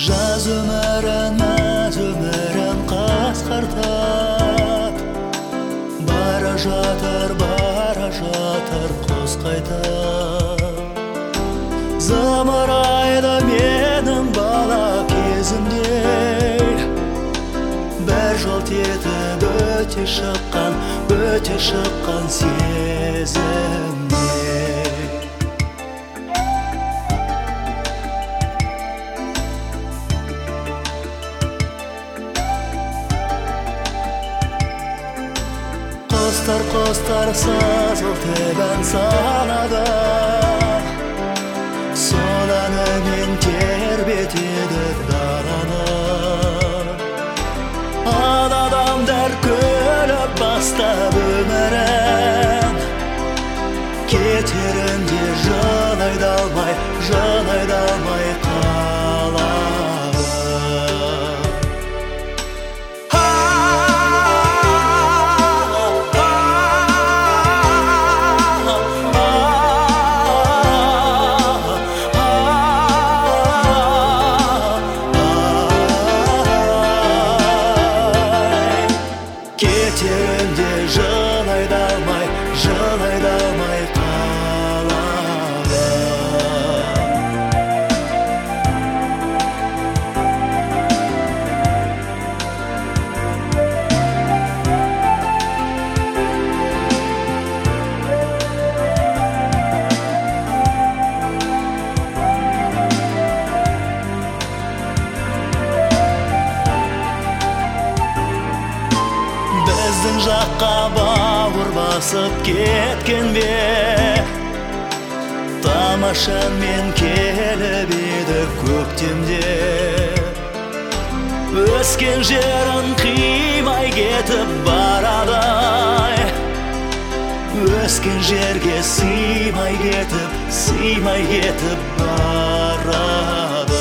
Жаз өмірін, мәз өмірін қасқартып, бара жатыр құс қайтып. Зымырайды менің бала кезімде, бір жол етіп өте шыққан сезімде. Құстар сазыл тебен салады, сол әнімен тербетеді даланы. Адамдар күліп бастап өмірін, кетерінде жан айда алмай қалады. Кетерінде жан айда алмай қалады. Біздің жаққа бауыр басып кеткен бе, тамашамен келіп еді көктемде. Өскен жерін қимай кетіп барады, өскен жерге сыймай кетіп барады.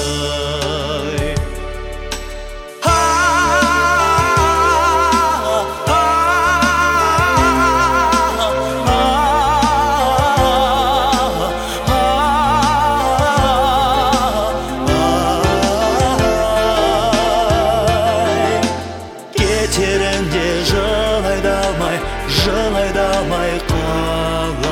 Кетерінде жан айда алмай қалады.